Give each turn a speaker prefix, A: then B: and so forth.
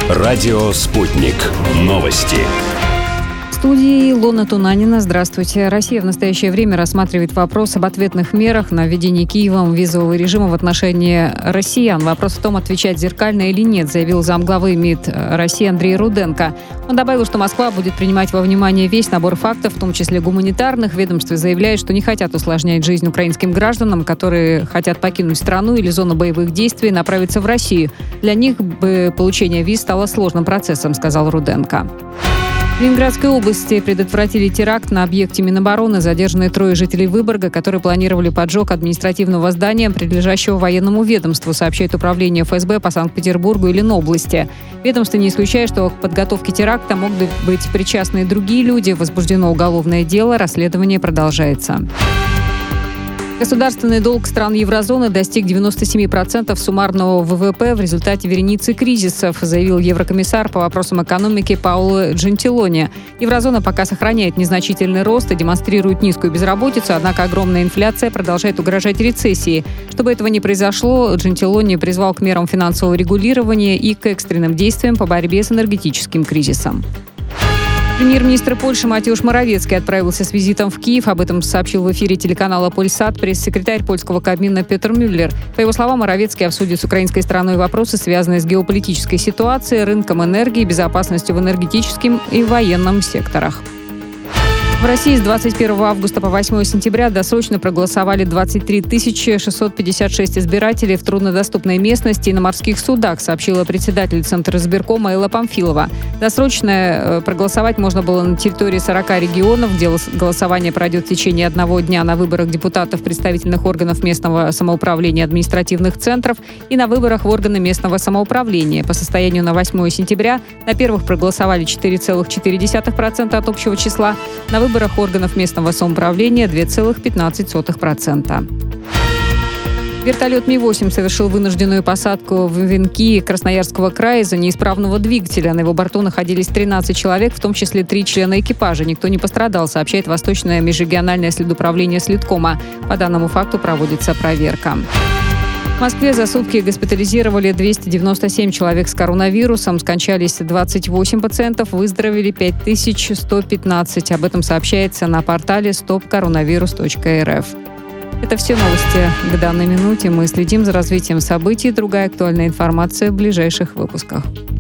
A: Радио «Спутник». Новости.
B: В студии Лона Тунанина. Здравствуйте. Россия в настоящее время рассматривает вопрос об ответных мерах на введение Киевом визового режима в отношении россиян. Вопрос в том, отвечать зеркально или нет, заявил замглавы МИД России Андрей Руденко. Он добавил, что Москва будет принимать во внимание весь набор фактов, в том числе гуманитарных. Ведомство заявляет, что не хотят усложнять жизнь украинским гражданам, которые хотят покинуть страну или зону боевых действий и направиться в Россию. Для них бы получение виз стало сложным процессом, сказал Руденко. В Ленинградской области предотвратили теракт на объекте Минобороны. Задержаны 3 жителей Выборга, которые планировали поджог административного здания, принадлежащего военному ведомству, сообщает управление ФСБ по Санкт-Петербургу и Ленобласти. Ведомство не исключает, что к подготовке теракта могут быть причастны и другие люди. Возбуждено уголовное дело, расследование продолжается. Государственный долг стран еврозоны достиг 97% суммарного ВВП в результате вереницы кризисов, заявил еврокомиссар по вопросам экономики Паоло Джентилони. Еврозона пока сохраняет незначительный рост и демонстрирует низкую безработицу, однако огромная инфляция продолжает угрожать рецессии. Чтобы этого не произошло, Джентилони призвал к мерам финансового регулирования и к экстренным действиям по борьбе с энергетическим кризисом. Премьер-министр Польши Матеуш Моравецкий отправился с визитом в Киев. Об этом сообщил в эфире телеканала «Польсат» пресс-секретарь польского Кабмина Петр Мюллер. По его словам, Моравецкий обсудит с украинской стороной вопросы, связанные с геополитической ситуацией, рынком энергии, безопасностью в энергетическом и военном секторах. В России с 21 августа по 8 сентября досрочно проголосовали 23 656 избирателей в труднодоступной местности и на морских судах, сообщила председатель Центра избиркома Элла Памфилова. Досрочно проголосовать можно было на территории 40 регионов, где голосование пройдет в течение 1 дня на выборах депутатов представительных органов местного самоуправления и административных центров и на выборах в органы местного самоуправления. По состоянию на 8 сентября на первых проголосовали 4,4% от общего числа, на выборах органов местного самоуправления 2,15%. Вертолет Ми-8 совершил вынужденную посадку в Венки Красноярского края из-за неисправного двигателя. На его борту находились 13 человек, в том числе 3 члена экипажа. Никто не пострадал, сообщает Восточное межрегиональное следуправление Следкома. По данному факту проводится проверка. В Москве за сутки госпитализировали 297 человек с коронавирусом, скончались 28 пациентов, выздоровели 5115. Об этом сообщается на портале stopcoronavirus.rf. Это все новости к данной минуте. Мы следим за развитием событий. Другая актуальная информация в ближайших выпусках.